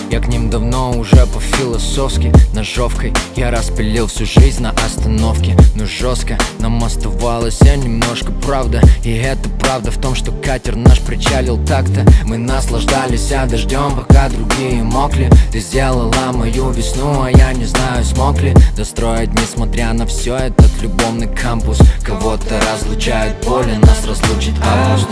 Я к ним давно уже по-философски ножовкой я распилил всю жизнь на остановке. Но жестко нам оставалось немножко правда. И это правда в том, что катер наш причалил так-то. Мы наслаждались дождем, пока другие мокли. Ты сделала мою весну, а я не знаю, смог ли достроить, несмотря на все, этот любовный кампус. Кого-то разлучает поле, нас разлучит август.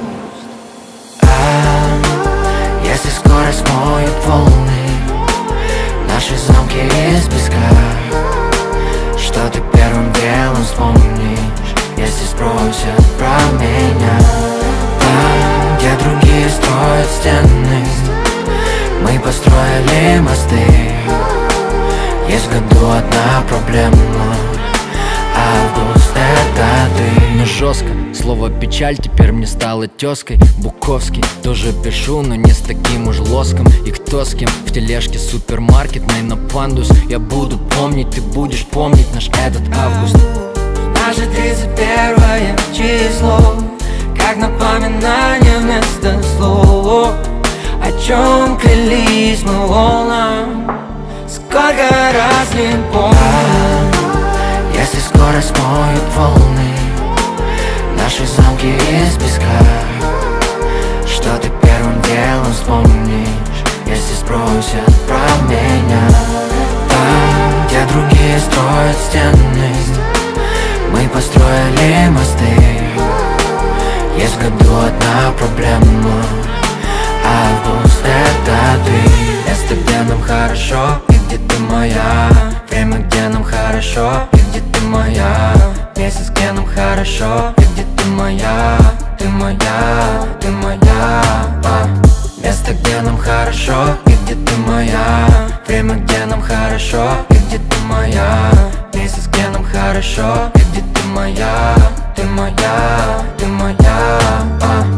Если скоро смоют волны наши замки из песка, что ты первым делом вспомнишь, если спросят про меня? Там, где другие строят стены, мы построили мосты. Есть в году одна проблема: август — это ты. Но жестко, слово печаль теперь мне стало тезкой. Буковский тоже пишу, но не с таким уж лоском. И кто с кем в тележке супермаркетной на пандус. Я буду помнить, ты будешь помнить наш этот август. Наше 31 число, как напоминание вместо слов. О чем клялись мы волнам, сколько раз не помню. Если скоро смоют волны наши замки из песка, что ты первым делом вспомнишь, если спросят про меня? Там, где другие строят стены, мы построили мосты. Есть в году одна проблема: август — это ты. Место, где нам хорошо, и где ты моя. Время, где нам хорошо, и где ты моя. Месяц, где нам хорошо, и где ты моя. Ты моя, ты моя. Место, где нам хорошо, и где ты моя. Время, где нам хорошо, и где ты моя. Месяц, где нам хорошо, и где ты моя. Ты моя, ты моя.